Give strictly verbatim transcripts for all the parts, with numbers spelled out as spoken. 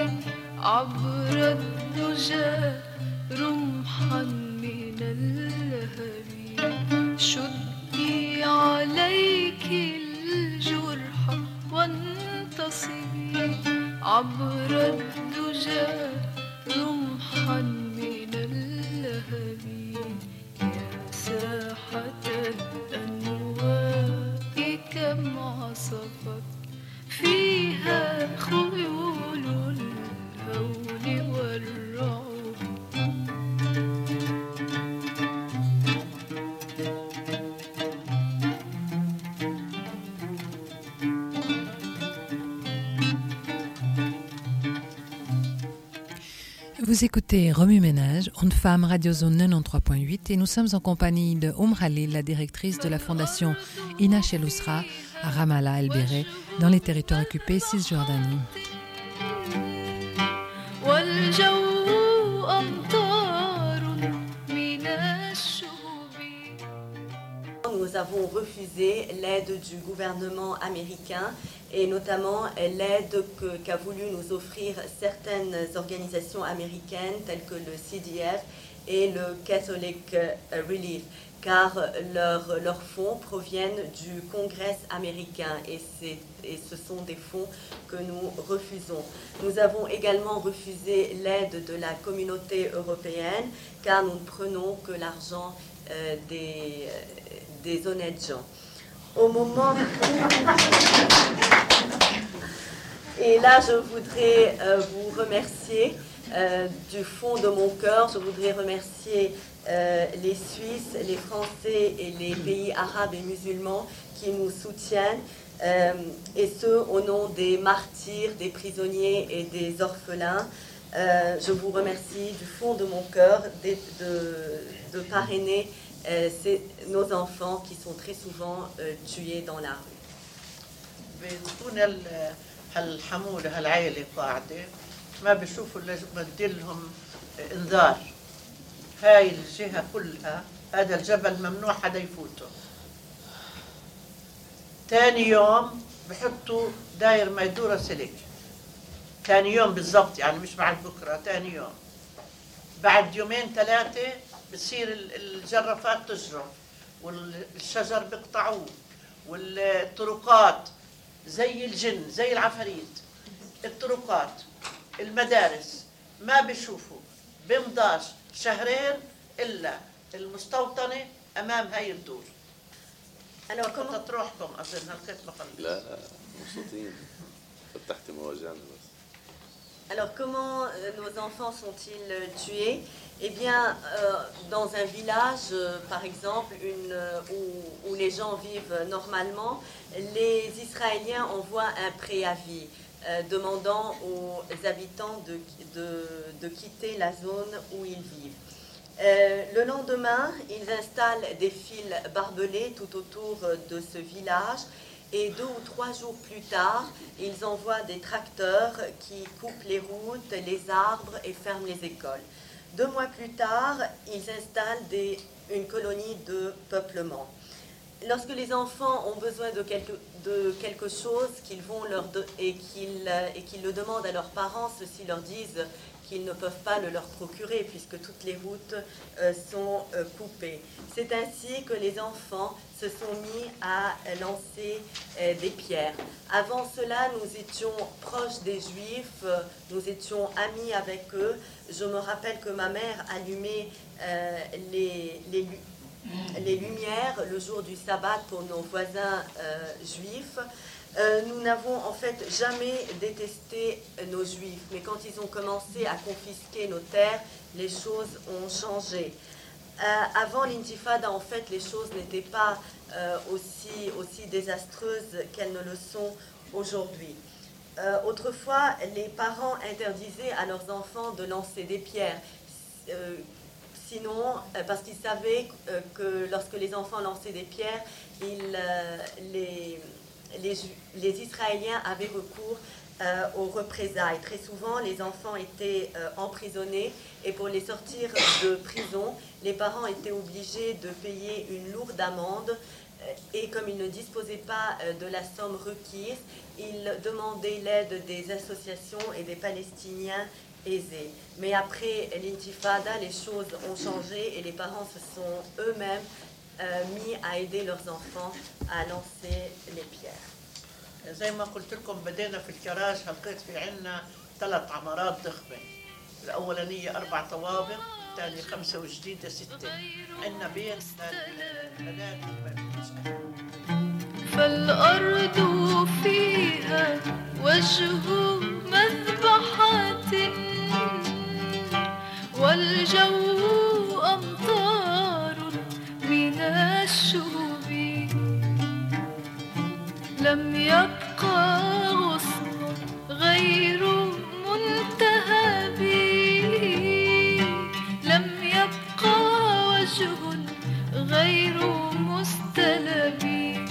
عبر الدجى رمحا من اللهب شدي عليك الجرح وانتصبي عبر الدجى رمحا من اللهب يا ساحة الأنواء كم عصفت فيها خيول الهول والرعب Vous écoutez Remue Ménage, Onde Femme, Radio Zone quatre-vingt-treize point huit et nous sommes en compagnie de Oum Khalil, la directrice de la fondation Inash El Ousra à Ramallah El Beré, dans les territoires occupés Cisjordanie. Nous avons refusé l'aide du gouvernement américain et notamment l'aide que, qu'a voulu nous offrir certaines organisations américaines telles que le C D F et le Catholic Relief, car leurs leurs fonds proviennent du Congrès américain et, c'est, et ce sont des fonds que nous refusons. Nous avons également refusé l'aide de la communauté européenne car nous ne prenons que l'argent euh, des, des honnêtes gens. Au moment... Et là, je voudrais euh, vous remercier euh, du fond de mon cœur. Je voudrais remercier euh, les Suisses, les Français et les pays arabes et musulmans qui nous soutiennent, euh, et ce, au nom des martyrs, des prisonniers et des orphelins. Euh, je vous remercie du fond de mon cœur de, de, de parrainer euh, ces, nos enfants qui sont très souvent euh, tués dans la rue. هالحمولة هالعيلة قاعدة ما بيشوفوا إلا بدلهم إنذار. هاي الجهة كلها هذا الجبل ممنوع حدا يفوته. تاني يوم بحطوا داير ما يدور سلك. تاني يوم بالضبط يعني مش بعد بكرة، تاني يوم. بعد يومين ثلاثة بتصير الجرافات تجرف والشجر بيقطعوه والطرقات زي الجن زي العفاريت. الطرقات المدارس ما بيشوفوا بمضاش شهرين إلا المستوطنة أمام هاي الدور. أنا كنت تروحكم أظن هالكت مقلب. لا مبسوطين فتحت مواجعنا بس. Alors comment euh, nos enfants sont-ils tués? Eh bien, euh, dans un village, euh, par exemple, une, euh, où, où les gens vivent normalement, les Israéliens envoient un préavis euh, demandant aux habitants de, de, de quitter la zone où ils vivent. Euh, le lendemain, ils installent des fils barbelés tout autour de ce village. Et deux ou trois jours plus tard, ils envoient des tracteurs qui coupent les routes, les arbres et ferment les écoles. Deux mois plus tard, ils installent des, une colonie de peuplement. Lorsque les enfants ont besoin de quelque, de quelque chose qu'ils vont leur de, et qu'ils et qu'ils le demandent à leurs parents, ceux-ci leur disent qu'ils ne peuvent pas le leur procurer puisque toutes les routes euh, sont euh, coupées. C'est ainsi que les enfants se sont mis à lancer euh, des pierres. Avant cela, nous étions proches des Juifs, euh, nous étions amis avec eux. Je me rappelle que ma mère allumait euh, les, les, les lumières le jour du sabbat pour nos voisins euh, juifs. Euh, nous n'avons en fait jamais détesté nos juifs, mais quand ils ont commencé à confisquer nos terres, les choses ont changé. Euh, avant l'intifada, en fait, les choses n'étaient pas euh, aussi, aussi désastreuses qu'elles ne le sont aujourd'hui. Euh, autrefois, les parents interdisaient à leurs enfants de lancer des pierres. Euh, sinon, euh, parce qu'ils savaient euh, que lorsque les enfants lançaient des pierres, ils, euh, les... Les, les Israéliens avaient recours euh, aux représailles. Très souvent, les enfants étaient euh, emprisonnés et pour les sortir de prison, les parents étaient obligés de payer une lourde amende et comme ils ne disposaient pas de la somme requise, ils demandaient l'aide des associations et des Palestiniens aisés. Mais après l'intifada, les choses ont changé et les parents se sont eux-mêmes euh, mis à aider leurs enfants à lancer les pierres. زي ما قلت لكم بدينا في الكراج لقيت في عنا ثلاث عمارات ضخمة. الأولانية أربع طوابق، الثانية خمسة وجديدة ستة. عنا بيت بنات فالأرض فيها وجه مذبحة والجو أمطار من الشهب لم يبقى غصن غير منتهب لم يبقى وجه غير مستلب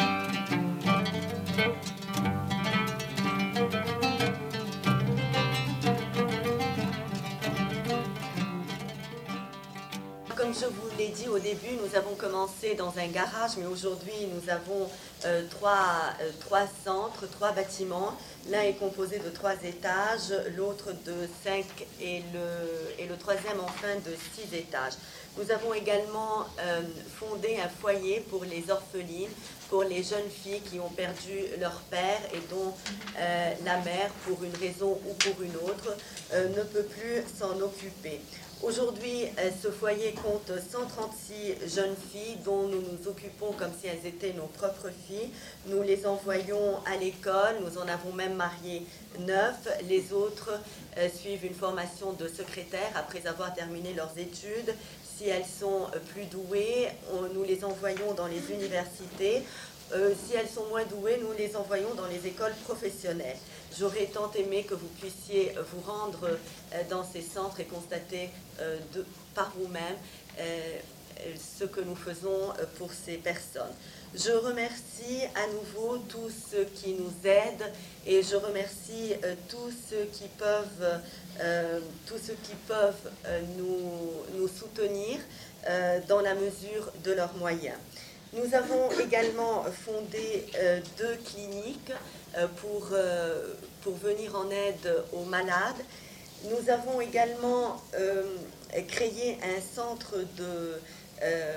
Comme je vous l'ai dit au début, nous avons commencé dans un garage, mais aujourd'hui nous avons euh, trois, euh, trois centres, trois bâtiments. L'un est composé de trois étages, l'autre de cinq et le, et le troisième enfin de six étages. Nous avons également euh, fondé un foyer pour les orphelines, pour les jeunes filles qui ont perdu leur père et dont euh, la mère, pour une raison ou pour une autre, euh, ne peut plus s'en occuper. Aujourd'hui, ce foyer compte cent trente-six jeunes filles dont nous nous occupons comme si elles étaient nos propres filles. Nous les envoyons à l'école, nous en avons même marié neuf. Les autres euh, suivent une formation de secrétaire après avoir terminé leurs études. Si elles sont plus douées, on, nous les envoyons dans les universités. Euh, si elles sont moins douées, nous les envoyons dans les écoles professionnelles. J'aurais tant aimé que vous puissiez vous rendre euh, dans ces centres et constater euh, de, par vous-même euh, ce que nous faisons pour ces personnes. Je remercie à nouveau tous ceux qui nous aident et je remercie euh, tous ceux qui peuvent, euh, tous ceux qui peuvent euh, nous, nous soutenir euh, dans la mesure de leurs moyens. Nous avons également fondé euh, deux cliniques euh, pour, euh, pour venir en aide aux malades. Nous avons également euh, créé un centre de, euh,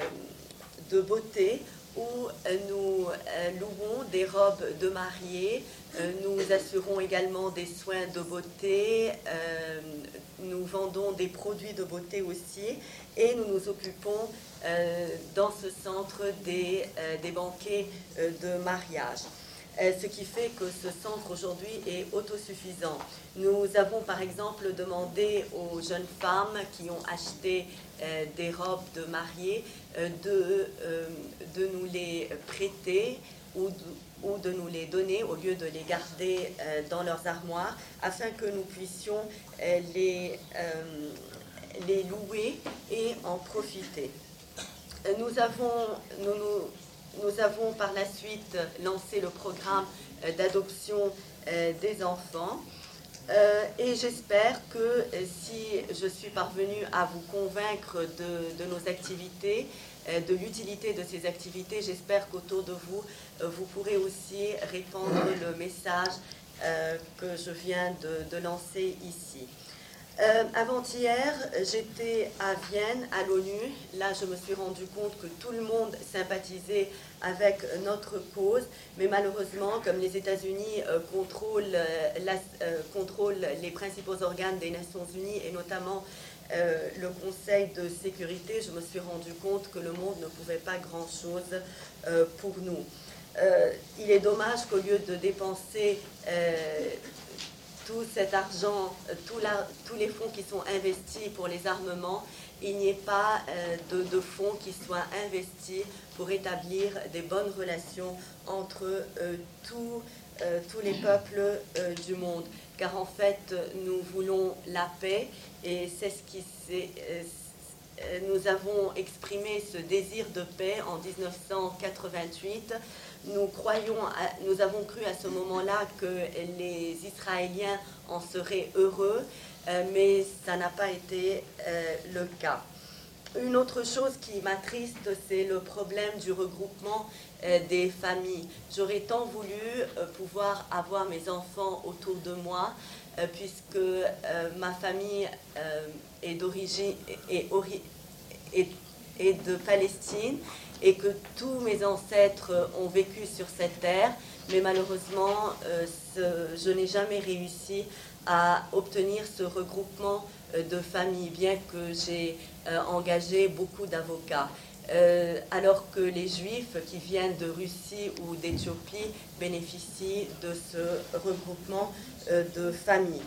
de beauté où nous euh, louons des robes de mariée. Euh, nous assurons également des soins de beauté. Euh, nous vendons des produits de beauté aussi. Et nous nous occupons euh, dans ce centre des, euh, des banquets euh, de mariage. Euh, ce qui fait que ce centre aujourd'hui est autosuffisant. Nous avons par exemple demandé aux jeunes femmes qui ont acheté euh, des robes de mariée euh, de, euh, de nous les prêter ou de, ou de nous les donner au lieu de les garder euh, dans leurs armoires afin que nous puissions euh, les... Euh, les louer et en profiter. Nous avons, nous, nous, nous avons par la suite lancé le programme d'adoption des enfants euh, et j'espère que si je suis parvenue à vous convaincre de, de nos activités, de l'utilité de ces activités, j'espère qu'autour de vous, vous pourrez aussi répandre le message euh, que je viens de, de lancer ici. Euh, avant-hier, j'étais à Vienne, à l'ONU. Là, je me suis rendu compte que tout le monde sympathisait avec notre cause, mais malheureusement, comme les États-Unis euh, contrôlent, euh, la, euh, contrôlent les principaux organes des Nations Unies, et notamment euh, le Conseil de sécurité, je me suis rendu compte que le monde ne pouvait pas grand-chose euh, pour nous. Euh, il est dommage qu'au lieu de dépenser... Euh, tout cet argent, tout la, tous les fonds qui sont investis pour les armements, il n'y ait pas euh, de, de fonds qui soient investis pour établir des bonnes relations entre euh, tous, euh, tous les peuples euh, du monde. Car en fait, nous voulons la paix et c'est ce qui s'est... Euh, nous avons exprimé ce désir de paix en mille neuf cent quatre-vingt-huit. Nous croyons, à, nous avons cru à ce moment-là que les Israéliens en seraient heureux, euh, mais ça n'a pas été euh, le cas. une autre chose qui m'attriste, c'est le problème du regroupement euh, des familles. J'aurais tant voulu euh, pouvoir avoir mes enfants autour de moi, euh, puisque euh, ma famille euh, est d'origine est, est, est de Palestine et que tous mes ancêtres ont vécu sur cette terre, mais malheureusement, euh, ce, je n'ai jamais réussi à obtenir ce regroupement de familles, bien que j'ai euh, engagé beaucoup d'avocats. Euh, alors que les Juifs qui viennent de Russie ou d'Éthiopie bénéficient de ce regroupement euh, de familles.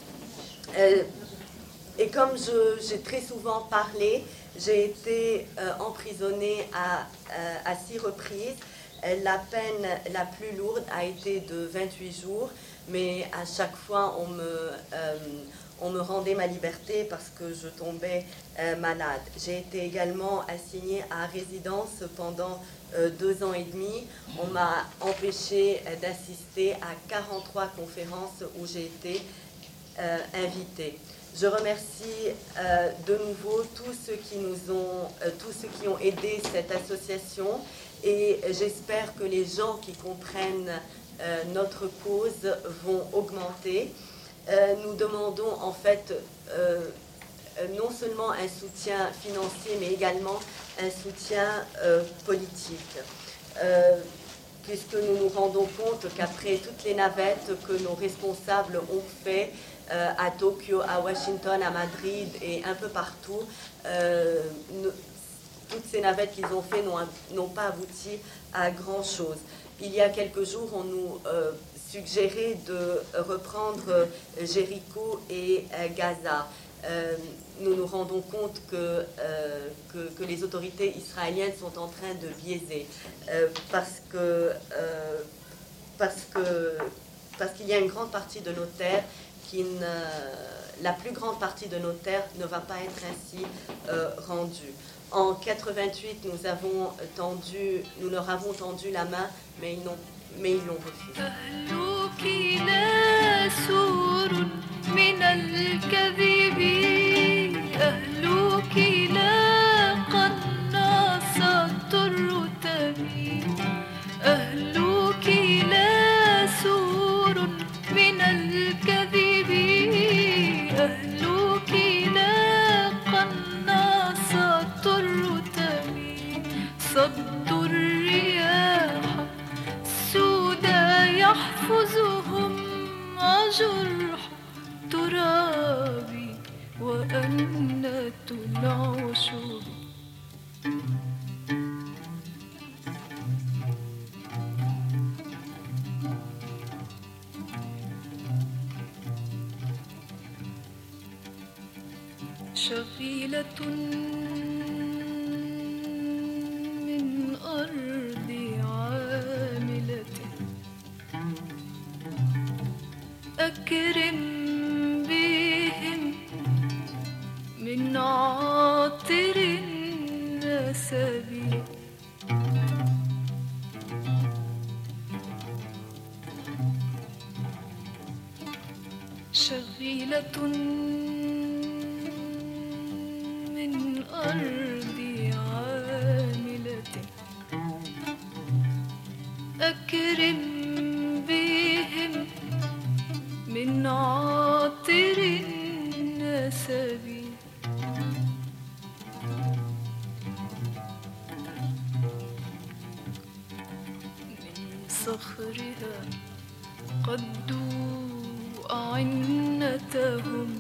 Euh, et comme je, j'ai très souvent parlé, j'ai été euh, emprisonnée à, à, à six reprises. La peine la plus lourde a été de vingt-huit jours, mais à chaque fois on me, euh, on me rendait ma liberté parce que je tombais euh, malade. J'ai été également assignée à résidence pendant euh, deux ans et demi. On m'a empêché euh, d'assister à quarante-trois conférences où j'ai été euh, invitée. Je remercie euh, de nouveau tous ceux qui nous ont, euh, tous ceux qui ont aidé cette association. Et j'espère que les gens qui comprennent euh, notre cause vont augmenter. Euh, nous demandons en fait euh, non seulement un soutien financier, mais également un soutien euh, politique. Euh, puisque nous nous rendons compte qu'après toutes les navettes que nos responsables ont fait euh, à Tokyo, à Washington, à Madrid et un peu partout, euh, nous, toutes ces navettes qu'ils ont fait n'ont, n'ont pas abouti à grand-chose. Il y a quelques jours, on nous euh, suggérait de reprendre euh, Jéricho et euh, Gaza. Euh, nous nous rendons compte que, euh, que, que les autorités israéliennes sont en train de biaiser euh, parce que, euh, parce que, parce qu'il y a une grande partie de nos terres qui ne, la plus grande partie de nos terres ne va pas être ainsi euh, rendue. En quatre-vingt-huit, nous avons tendu, nous leur avons tendu la main, mais ils n'ont, mais ils l'ont refusé. صدوا الرياح السودا يحفظهم جرح ترابي وأنة العشب شغيلة أرض عاملة أكرم بهم من عاطر النسب شغيلة من أرض عاملة أكرم بهم من عاطر النسب من صخرها قدوا أعنتهم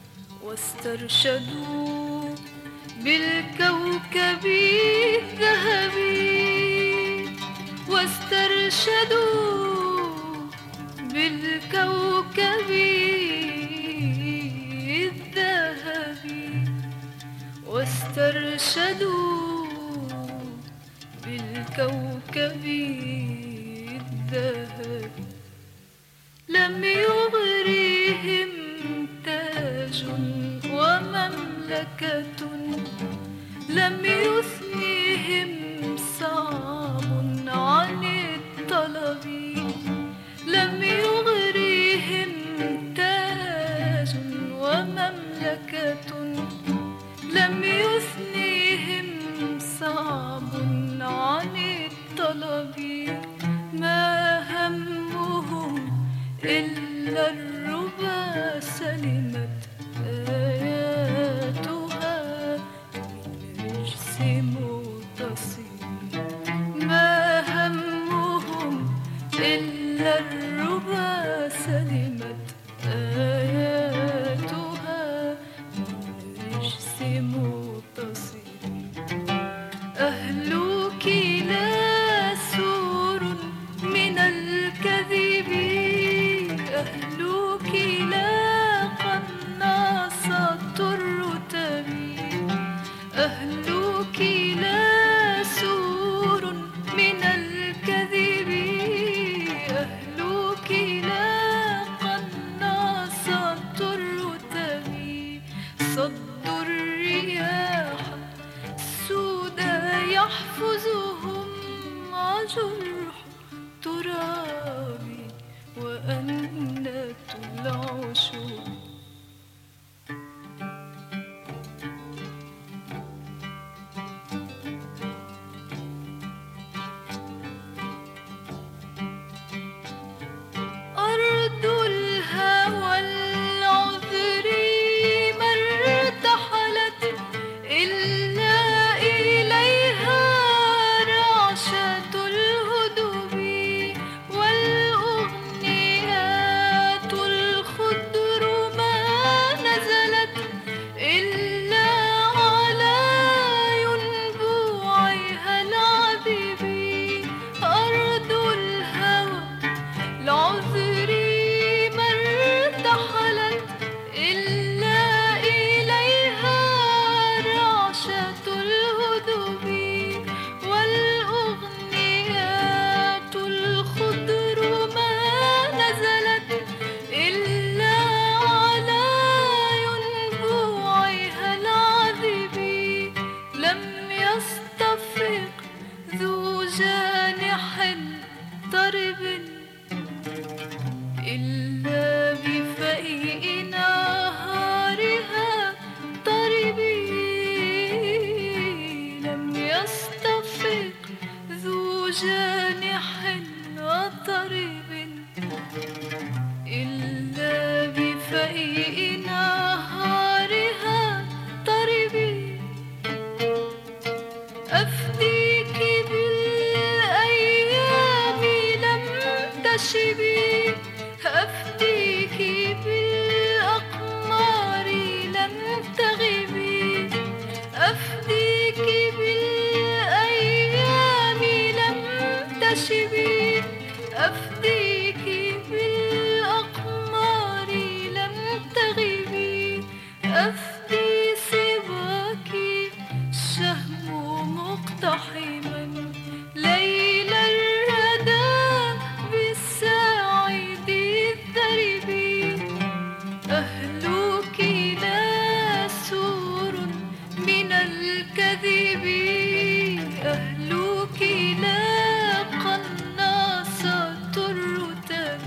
واسترشدوا بالكوكب الذهبي واسترشدوا بالكوكب الذهبي واسترشدوا بالكوكب الذهبي لم يغرهم تاج ومملكة لم يثنيهم صعب عن الطلب لم يغرهم تاج ومملكة لم يثنيهم صعب عن الطلب ما همهم إلا الربا سلمت آياتها من رجس متصل ما همهم إلا الربا سلمت آياتها من رجس متصل أهلك لا سور من الكذب أهلك لا قناصة الرتب أهلك لا سور من الكذب أهلك لا قناصة الرتب صدوا الرياح السودا يحفظهم جرح ترابي وأنة العشب أرض الهوى العذر ما ارتحلت إلا إليها رعشة الهدب والأغنيات الخضر ما نزلت إلا على ينبوعها العذب أرض الهوى العذر ما ارتحلت إلا إليها رعشة الهدب والأغنيات الخضر ما نزلت إلا على ينبوعها العذب لم يستفرق ذو جانح طرب إلا بفيء نهارها طربي لم يستفق ذو جانح طرب إلا بفيء نهارها طربي أفديك بالأيام لم تشبي أفديك بالأقمار لم تغبي أفديك بالأيام لم تشبي أفديك بالأقمار لم تغبي أفدي سواك الشهم مقتحما ليل الردى بالساعد الذرب أهلك لا سور من الكذب أهلك لا قناصة الرتب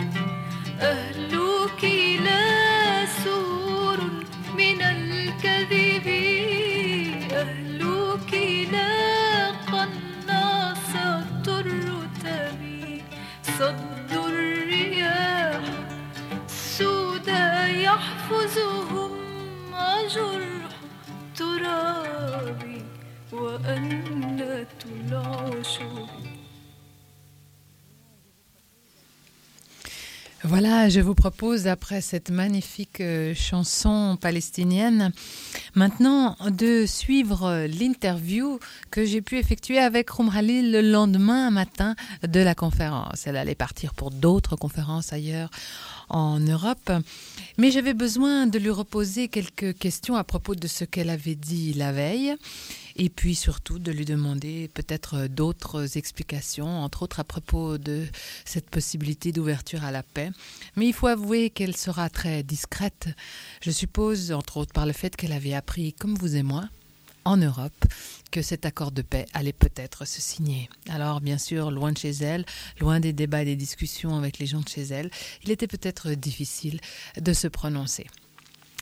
أهلك لا سور من الكذب أهلك لا قناصة الرتب صدوا الرياح السودا يحفظهم جرح ترابي وأنة العشب. Voilà, je vous propose, après cette magnifique euh, chanson palestinienne, maintenant de suivre l'interview que j'ai pu effectuer avec Oum Khalil le lendemain matin de la conférence. Elle allait partir pour d'autres conférences ailleurs en Europe, mais j'avais besoin de lui reposer quelques questions à propos de ce qu'elle avait dit la veille, et puis surtout de lui demander peut-être d'autres explications, entre autres à propos de cette possibilité d'ouverture à la paix. Mais il faut avouer qu'elle sera très discrète, je suppose, entre autres par le fait qu'elle avait appris, comme vous et moi, en Europe, que cet accord de paix allait peut-être se signer. Alors, bien sûr, loin de chez elle, loin des débats et des discussions avec les gens de chez elle, il était peut-être difficile de se prononcer.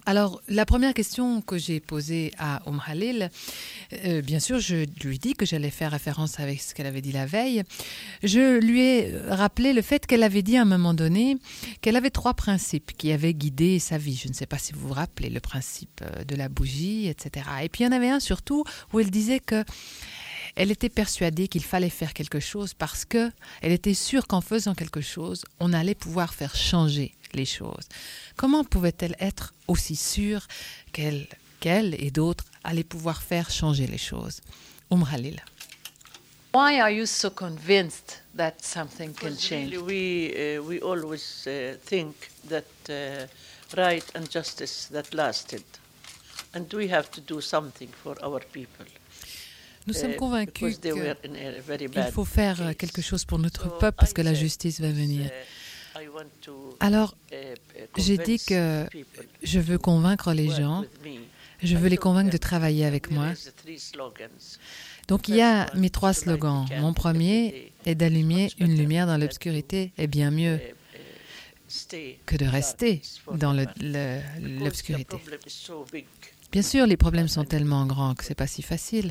Alors, la première question que j'ai posée à Oum Khalil, euh, bien sûr, je lui dis que j'allais faire référence avec ce qu'elle avait dit la veille. Je lui ai rappelé le fait qu'elle avait dit à un moment donné qu'elle avait trois principes qui avaient guidé sa vie. Je ne sais pas si vous vous rappelez, le principe de la bougie, et cetera. Et puis, il y en avait un surtout où elle disait que elle était persuadée qu'il fallait faire quelque chose parce qu'elle était sûre qu'en faisant quelque chose, on allait pouvoir faire changer les choses. Comment pouvait-elle être aussi sûre qu'elle, qu'elle et d'autres allaient pouvoir faire changer les choses? Oum Khalil. Why are you so convinced that something can Because change? really we, uh, we always uh, think that uh, right and justice that lasted. And we have to do something for our people. Nous sommes Uh, convaincus because they were qu'il in a very bad faut faire case. quelque chose pour notre So peuple parce I que la said, justice va venir. uh, I want to, Alors, uh, uh, j'ai dit convince que people je veux convaincre les to work gens, with me. je veux les convaincre de travailler avec moi. Donc il y a mes trois slogans. Mon premier est d'allumer une lumière dans l'obscurité est bien mieux que de rester dans le- le- l'obscurité. Bien sûr, les problèmes sont tellement grands que c'est pas si facile.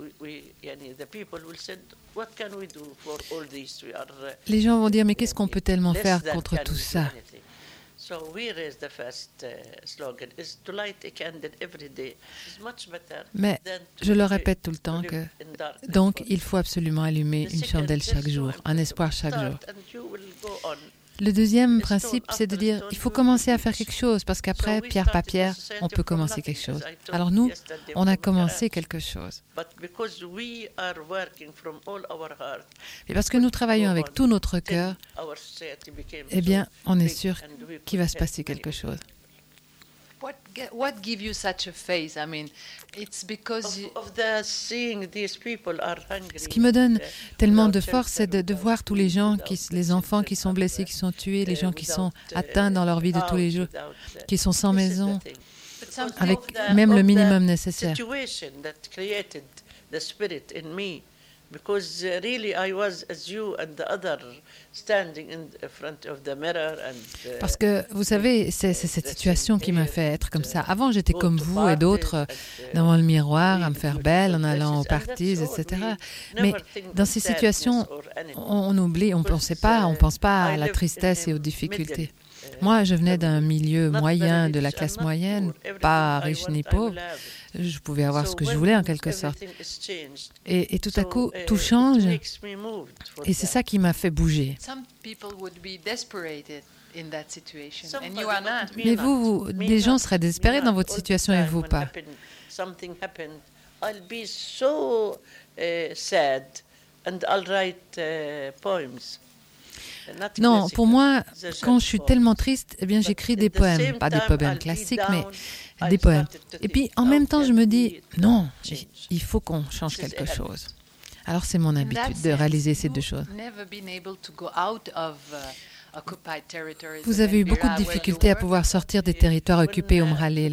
Les gens vont dire, mais qu'est-ce qu'on peut tellement faire contre tout ça? Mais je le répète tout le temps que donc il faut absolument allumer une chandelle chaque jour, un espoir chaque jour. Le deuxième principe, c'est de dire il faut commencer à faire quelque chose parce qu'après, pierre par pierre, on peut commencer quelque chose. Alors nous, on a commencé quelque chose. Et parce que nous travaillons avec tout notre cœur, eh bien, on est sûr qu'il va se passer quelque chose. What ge- what give you such a faith? I mean, it's because you, Ce qui me donne tellement de force, c'est de, de voir tous les gens, qui, les enfants qui sont blessés, qui sont tués, les gens qui sont atteints dans leur vie de tous les jours, qui sont sans maison, but something avec même le minimum nécessaire. Because uh, really I was as you and the other standing in front of the mirror and uh, Parce que, vous savez, c'est c'est cette situation qui m'a fait être comme ça. Avant, j'étais comme vous et d'autres devant le miroir, à me faire belle en allant aux parties, et cetera. Mais dans ces situations, on, on oublie, on ne sait pas, on ne pense pas à la tristesse et aux difficultés. Moi, je venais d'un milieu moyen, de la classe moyenne, pas riche ni pauvre. Je pouvais avoir ce que je voulais en quelque sorte. Et, et tout à coup, tout change. Et c'est ça qui m'a fait bouger. some people would be desperated in that situation, and you are not. Mais vous, vous des gens seraient désespérés dans votre situation et vous pas. Something happened, I'll be so uh, sad and I'll write uh, poems. Not Non, classical, pour moi, the quand je suis short tellement poems. triste, eh bien, But j'écris at des the poèmes. same Pas des time, poèmes I'll be classiques, down. mais I des poèmes. started to Et puis, think, en how même temps, je can me we dis, non, change? il faut qu'on change This is quelque the chose. Alors, c'est mon In that habitude de sense, réaliser ces you've deux choses. never been able to go out of, uh, occupied territories Vous of avez eu beaucoup de Envira, where you difficultés à were. pouvoir sortir des territoires occupés, Oum Khalil.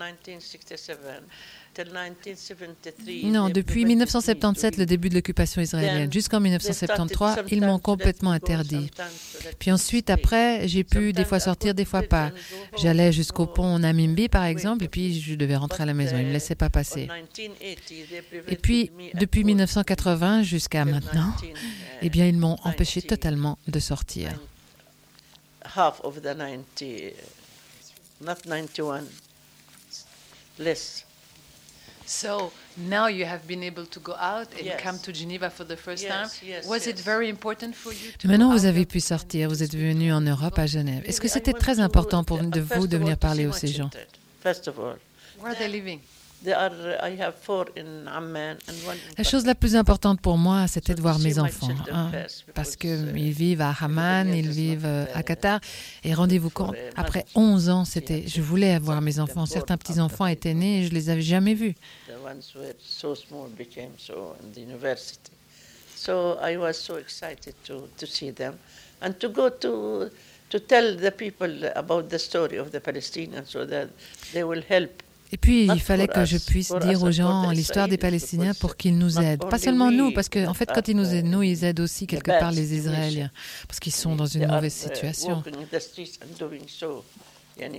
Non, depuis mille neuf cent soixante-dix-sept, le début de l'occupation israélienne, jusqu'en mille neuf cent soixante-treize, ils m'ont complètement interdit. Puis ensuite, après, j'ai pu des fois sortir, des fois pas. J'allais jusqu'au pont Namimbi, par exemple, et puis je devais rentrer à la maison. Ils ne me laissaient pas passer. Et puis, depuis mille neuf cent quatre-vingts jusqu'à maintenant, eh bien, ils m'ont empêché totalement de sortir. Half of the ninety, not ninety-one, less. So now you have been able to go out and Yes. come to Geneva for the first Yes, time. yes, Was it yes. very important for you to Maintenant, go vous out avez of- pu sortir. Vous êtes venu en Europe, à Genève. Est-ce que Really, I c'était went très to- important pour de uh, vous first de of venir all, to parler see aux my ces gens? children, First of all, Where are they living? they are. I have four in Amman and one in La chose la plus importante pour moi, c'était de voir So to mes see my enfants, children hein, first, parce because, uh, qu'ils vivent à Amman, everybody ils else is vivent not, euh, à uh, Qatar. Et rendez-vous for, compte, uh, après marriage. onze ans, c'était, je voulais voir mes enfants. Certains petits-enfants étaient nés et je les avais jamais vus. The ones who were so small became so in the university. So I was so excited to, to see them and to go to to tell the people about the story of the Palestinians so that they will help. Et puis, Not il fallait for que us, je puisse for dire us aux and for gens the l'histoire des Israelis, Palestiniens because pour qu'ils nous not aident. Pas only seulement we nous, parce qu'en en fait, quand ils nous aident, nous, ils aident aussi quelque bad part les situation. Israéliens, parce qu'ils sont dans une They are, mauvaise uh, situation. walking in the streets and doing so, yani,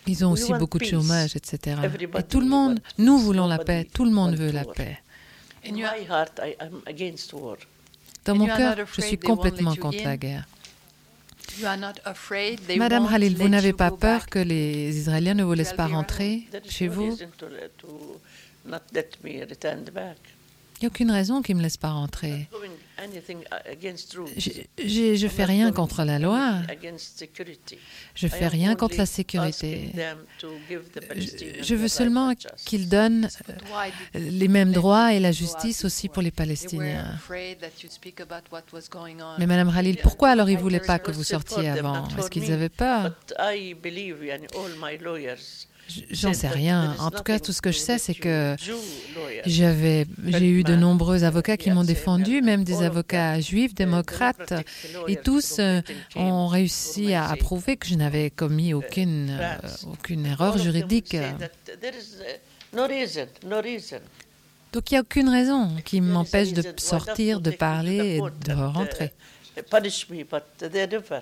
Ils ont We aussi want beaucoup de peace. chômage, et cetera. Et Everybody tout le monde, wants nous peace. voulons la Nobody paix, tout le monde wants veut la war. paix. In And you are- my heart, I am against war. Dans And mon you are cœur, not je afraid suis they won't let complètement you contre in? la guerre. You are not afraid they Madame won't Khalil, vous let n'avez you pas go peur back? que les Israéliens ne vous laissent pas Albion. rentrer There is chez no vous? reason to, to not let me return back. Il n'y a aucune raison qu'ils ne me laissent pas rentrer. Doing anything against rules. Je je- je fais rien contre la loi. Against security. Je I fais am rien contre la only sécurité. asking them to give the Je, Palestinians je veux the seulement right justice. qu'ils donnent But why did euh, les mêmes let droits et la people go justice out aussi before? pour les They were Palestiniens. afraid that you'd speak about what was going on. Mais Madame Khalil, pourquoi alors ils ne I voulaient very pas much que vous support sortiez them, avant? not for Est-ce qu'ils me. avaient peur? But I believe, yani, all my lawyers Je- J'en sais said that rien. there is En tout cas, nothing tout ce que je to sais, let c'est you- que Jew lawyers. j'avais, j'ai eu de Feldman, nombreux avocats qui m'ont Yatsen, défendu, même des all of avocats them, juifs, uh, démocrates, democratic et lawyers tous from euh, Britain came ont for réussi my à, à sake. prouver que je n'avais commis aucune, euh, France. aucune All erreur of them juridique. say that there is uh, no reason, no reason. Donc il n'y a aucune raison qui There is a m'empêche de reason why sortir, not de to take me to parler the et court de and, uh, rentrer. Punish me, but they never.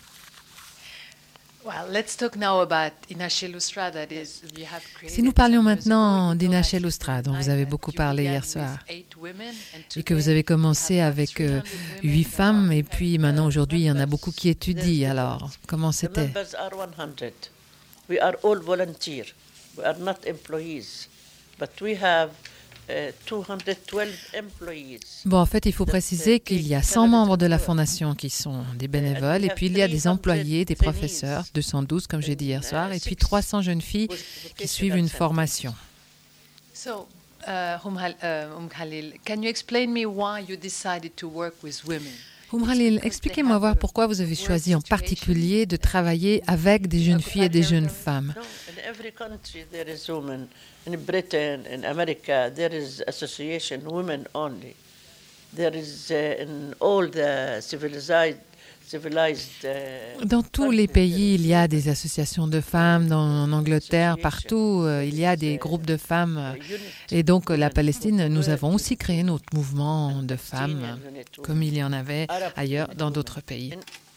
Well, let's talk now about Inache Lustra, that is, you have created Si nous parlions some years maintenant ago, d'Inache you Lustra, dont told us vous avez that beaucoup you parlé began hier with soir, eight women, and et que vous today avez you commencé have avec euh, three hundred women huit that femmes, are et puis maintenant aujourd'hui il y en a beaucoup qui étudient. Alors, comment The c'était? members are one hundred. We are all volunteer. We are not employees, but we have uh, two hundred twelve employees. Bon, en fait, il faut préciser qu'il y a cent membres de la fondation qui sont des bénévoles, et puis il y a des employés, des professeurs, deux cent douze comme j'ai dit hier soir, et puis trois cents jeunes filles qui suivent une formation. So, uh, Umm Hal- uh, Umm Khalil, can you explain me why you decided to work with women? Umm Khalil, expliquez-moi voir pourquoi vous avez choisi en particulier de travailler avec des jeunes filles et des jeunes femmes. No, in every country there is women. In Britain, in America, there is association women only. There is uh, in all the civilized, civilized. Uh, Dans tous les pays, il y a des associations de femmes, dans, en Angleterre, partout, euh, il y a des groupes de femmes. euh, Et donc, la Palestine, nous avons aussi créé notre mouvement de femmes, comme il y en avait ailleurs dans d'autres pays. In